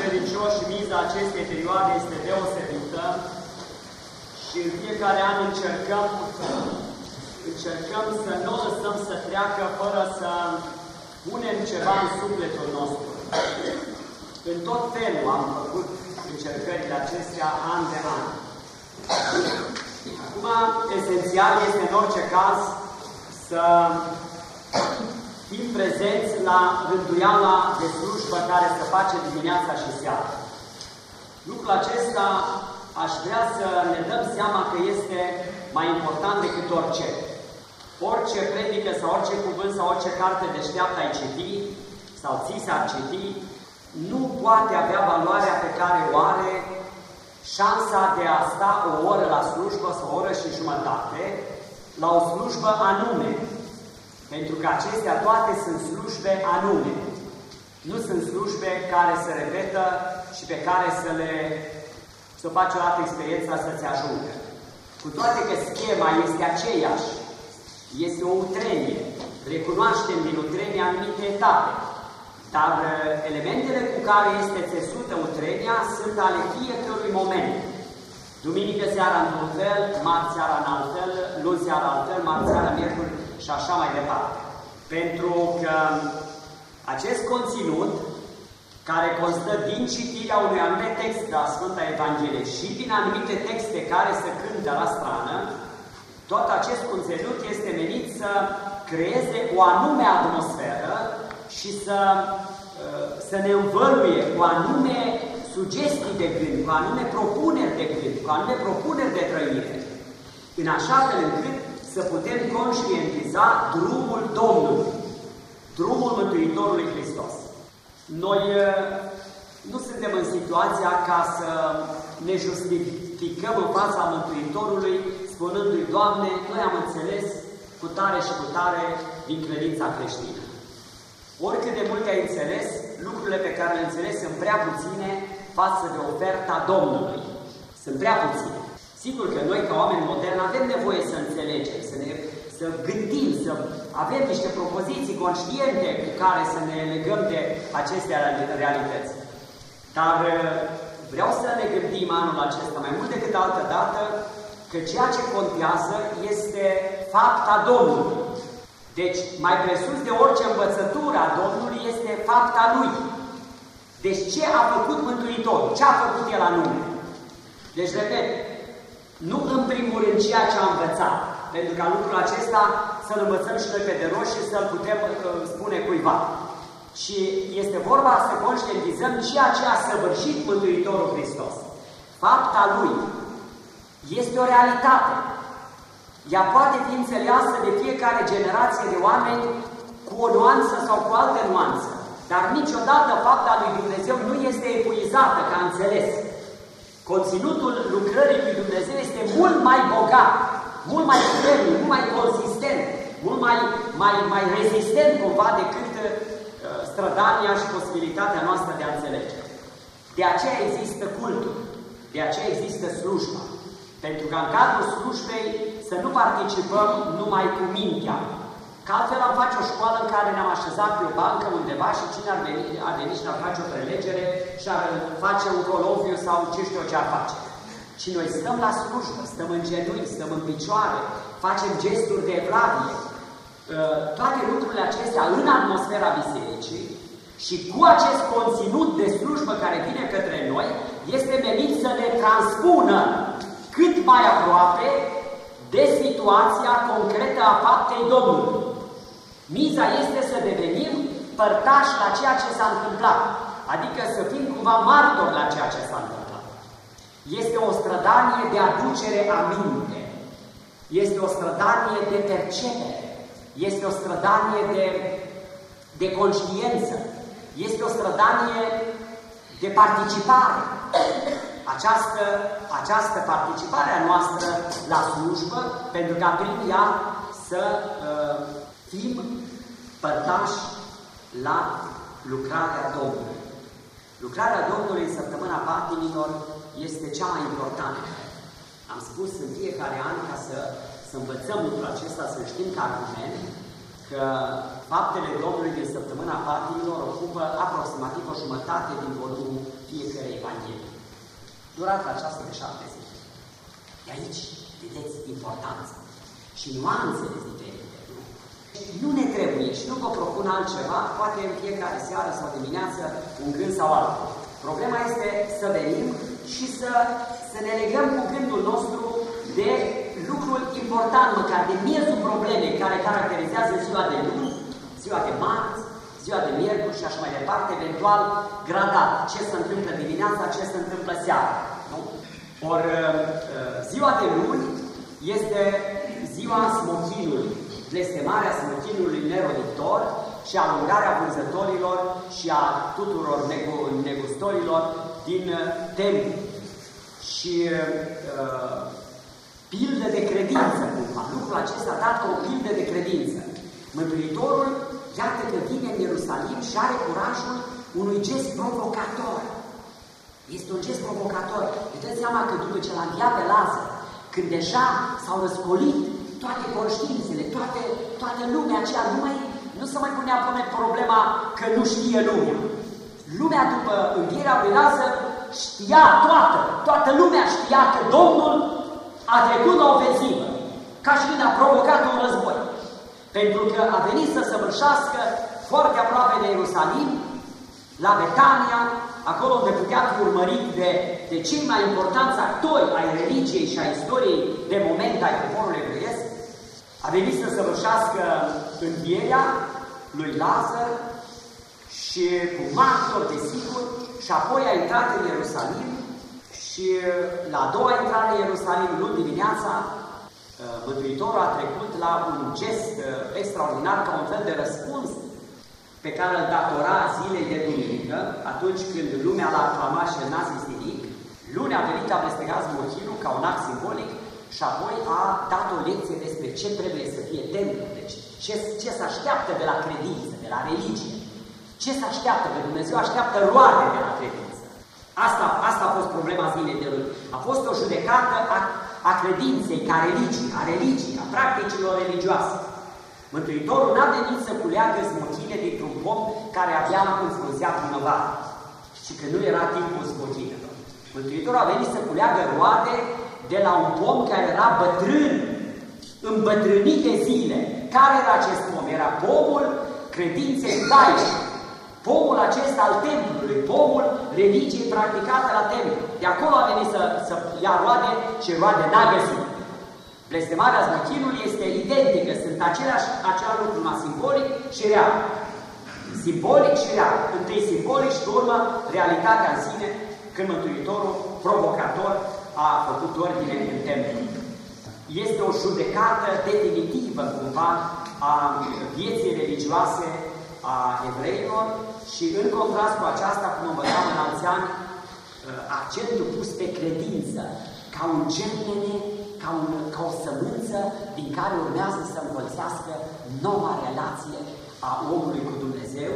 credincioși, miza acestei perioade este deosebită și în fiecare an încercăm să nu o lăsăm să treacă fără să punem ceva în sufletul nostru. În tot felul am făcut încercările acestea an de an. Acum, esențial este în orice caz să fim prezenți la rânduiala de slujbă care se face dimineața și seara. Lucrul acesta aș vrea să ne dăm seama că este mai important decât orice. Orice predică sau orice cuvânt sau orice carte deșteaptă ai citi sau ți s-ar citi, nu poate avea valoarea pe care o are șansa de a sta o oră la slujbă sau o oră și jumătate la o slujbă anume. Pentru că acestea toate sunt slujbe anume. Nu sunt slujbe care se repetă și pe care să faci o dată experiența să-ți ajungă. Cu toate că schema este aceeași, este o utrenie. Recunoaștem din utrenie anumite etape. Dar elementele cu care este țesută utrenia sunt ale fiecărui moment. Duminică seara într-un fel, marți seara în alt fel, luni seara alt fel, marți seara, miercuri și așa mai departe. Pentru că acest conținut, care constă din citirea unui anume text la Sfânta Evanghelie și din anumite texte care se cântă la strană, tot acest conținut este menit să creeze o anume atmosferă și să ne învăluie cu anume sugestii de gând, cu anume propuneri de gând, cu anume propuneri de trăire, în așa fel încât să putem conștientiza drumul Domnului, drumul Mântuitorului Hristos. Noi nu suntem în situația ca să ne justificăm în fața Mântuitorului, spunându-i: Doamne, noi am înțeles cu tare și cu tare din credința creștină. Oricât de mult ai înțeles, lucrurile pe care le înțeles sunt prea puține față de oferta Domnului. Sunt prea puține. Sigur că noi, ca oameni moderni, avem nevoie să înțelegem, să gândim, să avem niște propoziții conștiente cu care să ne legăm de aceste realități. Dar vreau să ne gândim anul acesta, mai mult decât altă dată, că ceea ce contează este fapta Domnului. Deci, mai presus de orice învățătură a Domnului este fapta Lui. Deci, ce a făcut Mântuitorul? Ce a făcut El anume? Deci, repet, nu în primul rând ceea ce a învățat, pentru ca lucrul acesta să-l învățăm și noi pe de rost și să-l putem spune cuiva. Și este vorba să conștientizăm ceea ce a săvârșit Mântuitorul Hristos. Fapta Lui este o realitate. Ea poate fi înțeleasă de fiecare generație de oameni cu o nuanță sau cu altă nuanță. Dar niciodată fapta lui Dumnezeu nu este epuizată ca înțeles. Conținutul lucrării lui Dumnezeu este mult mai bogat, mult mai puternic, mult mai consistent, mult mai rezistent cumva decât strădania și posibilitatea noastră de a înțelege. De aceea există cultul, de aceea există slujba. Pentru că în cadrul slujbei să nu participăm numai cu mintea. Că altfel am face o școală în care ne-am așezat pe o bancă undeva și cine ar veni și ar face o prelegere și ar face un coloviu sau ce știu eu ce ar face. Și noi stăm la slujbă, stăm în genunchi, stăm în picioare, facem gesturi de evlavie. Toate lucrurile acestea în atmosfera bisericii și cu acest conținut de slujbă care vine către noi, este menit să ne transpună cât mai aproape de situația concretă a faptei Domnului. Miza este să devenim părtași la ceea ce s-a întâmplat, adică să fim cumva martori la ceea ce s-a întâmplat. Este o strădanie de aducere aminte, este o strădanie de percepere, este o strădanie de conștiință, este o strădanie de participare. Această participare a noastră la slujbă, pentru ca prin ea să fim părtași la lucrarea Domnului. Lucrarea Domnului în săptămâna patimilor este cea mai importantă. Am spus în fiecare an, ca să învățăm lucrul acesta, să știm ca argument, că că faptele Domnului din săptămâna patimilor ocupă aproximativ o jumătate din volumul fiecărei Evanghelii. Durata aceasta de 7 zile. De aici, vedeți importanța și nuanțele diferite. Nu ne trebuie și nu vă propun altceva, poate în fiecare seară sau dimineață, un gând sau altul. Problema este să venim și să ne legăm cu gândul nostru de lucrul important, măcar de miezul problemei care caracterizează ziua de luni, ziua de marți, ziua de miercuri și așa mai departe, eventual gradat. Ce se întâmplă dimineața, ce se întâmplă seara. Nu? Ori ziua de luni este ziua smochinului, blestemarea smochinului neroditor și alungarea vânzătorilor și a tuturor negustorilor din templu. Și pildă de credință, cumva. Lucrul acesta dat ca o pildă de credință. Mântuitorul, iată că vine în Ierusalim și are curajul unui gest provocator. Este un gest provocator. Vedeți seama că după ce l-a înviat pe Lazar, când deja s-au răscolit toate conștiințele, toată lumea aceea, nu se mai punea problema că nu știe lumea. Lumea după învierea lui Lazar știa toată lumea știa că Domnul a trecut la ofensivă, ca și când a provocat un război. Pentru că a venit să săvârșească foarte aproape de Ierusalim, la Betania, acolo unde putea fi urmărit de cei mai importanți actori ai religiei și a istoriei de moment ai poporului evreiesc, a venit să săvârșească învierea lui Lazar și cu martori, desigur, și apoi a intrat în Ierusalim și la a doua intrare în Ierusalim, luni dimineața, Mântuitorul a trecut la un gest extraordinar, ca un fel de răspuns pe care îl datora zilei de duminică, atunci când lumea l-a aclamat și el n-a zis nimic. Luni a venit, a blestemat smochinul ca un act simbolic și apoi a dat o lecție despre ce trebuie să fie templul, deci ce se așteaptă de la credință, de la religie. Ce se așteaptă? Că Dumnezeu așteaptă roade de la credință. Asta a fost problema zilei de luni. A fost o judecată a credinței ca religie, a religiei, a practicilor religioase. Mântuitorul n-a venit să culeagă smochine dintr-un pom care abia înfrunzea primăvara și că nu era timpul smochinelor. Mântuitorul a venit să culeagă roade de la un pom care era bătrân, îmbătrânit de zile. Care era acest pom? Era pomul credinței laice. Pomul acesta al templului, pomul religiei practicată la templu. De acolo a venit să ia roade și roade n-a găsit. Blestemarea smochinului este identică, sunt același lucru, numai simbolic și real. Simbolic și real. Întâi simbolic și pe urmă realitatea în sine, când Mântuitorul provocator a făcut ordine în templu. Este o judecată definitivă, cumva, a vieții religioase a evreilor și în contrast cu aceasta, cum învățam în alți ani, accentul pus pe credință, ca un germene, ca o sămânță din care urmează să învățească noua relație a omului cu Dumnezeu,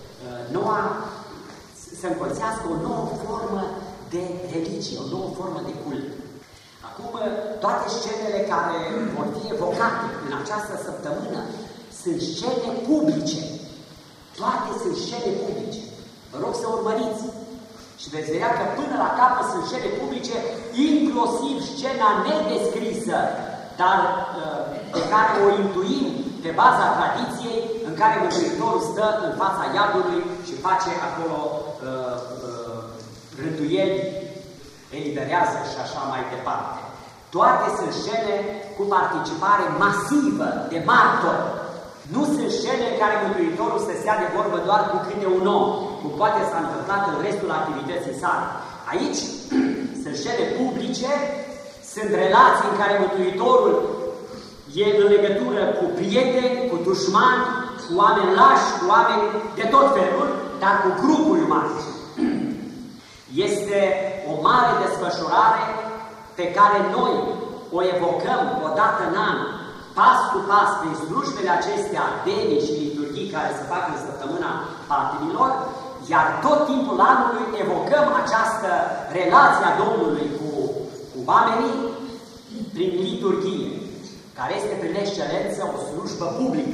să învățească o nouă formă de religie, o nouă formă de cult. Acum, toate scenele care vor fi evocate în această săptămână sunt scene publice. Toate sunt scene publice. Vă rog să urmăriți. Și veți vedea că până la capăt sunt scene publice, inclusiv scena nedescrisă, dar pe care o intuim pe baza tradiției, în care Mântuitorul stă în fața iadului și face acolo rânduieli, eliberează și așa mai departe. Toate sunt scene cu participare masivă de martori. Nu sunt scene în care Mântuitorul să stea de vorbă doar cu câte un om, cum poate s-a întâmplat în restul activității sale. Aici sunt scene publice, sunt relații în care Mântuitorul e în legătură cu prieteni, cu dușmani, cu oameni lași, cu oameni de tot felul, dar cu grupuri umane. Este o mare desfășurare pe care noi o evocăm o dată în an, pas cu pas, prin slujbele acestea, denii și liturghii care se fac în săptămâna patimilor, iar tot timpul anului evocăm această relație a Domnului cu oamenii prin liturghie, care este prin excelență o slujbă publică,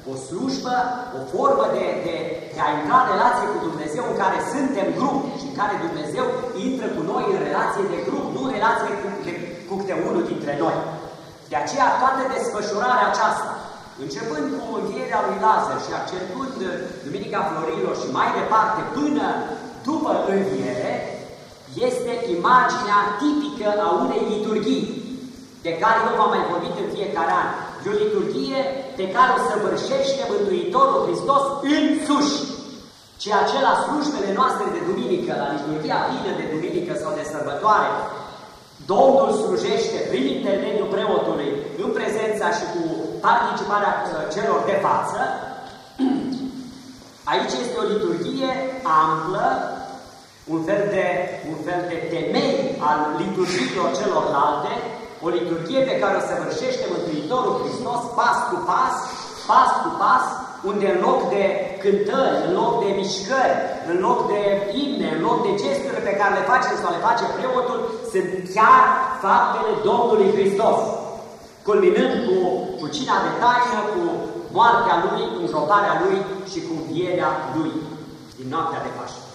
o slujbă, o formă de a intra în relație cu Dumnezeu în care suntem grup și în care Dumnezeu intră cu noi în relație de grup, nu în relație cu câte unul dintre noi. De aceea toată desfășurarea aceasta, începând cu învierea lui Lazar și accentuând Duminica Florilor și mai departe până după înviere, este imaginea tipică a unei liturghii, de care eu v-am mai vorbit în fiecare an. E o liturghie pe care o săvârșește Mântuitorul Hristos însuși. Ceea ce la slujbele noastre de duminică, la liturghia plină de duminică sau de sărbătoare, Domnul slujește prin intermediul preotului, în prezența și cu participarea celor de față. Aici este o liturghie amplă, un fel de temei al liturgiilor celorlalte, o liturghie pe care o săvârșește Mântuitorul Hristos pas cu pas, unde în loc de cântări, în loc de mișcări, în loc de imne, în loc de gesturi pe care le face sau le face preotul, sunt chiar faptele Domnului Hristos, culminând cu cina de taină, cu moartea Lui, cu îngroparea Lui și cu învierea Lui din noaptea de Paște.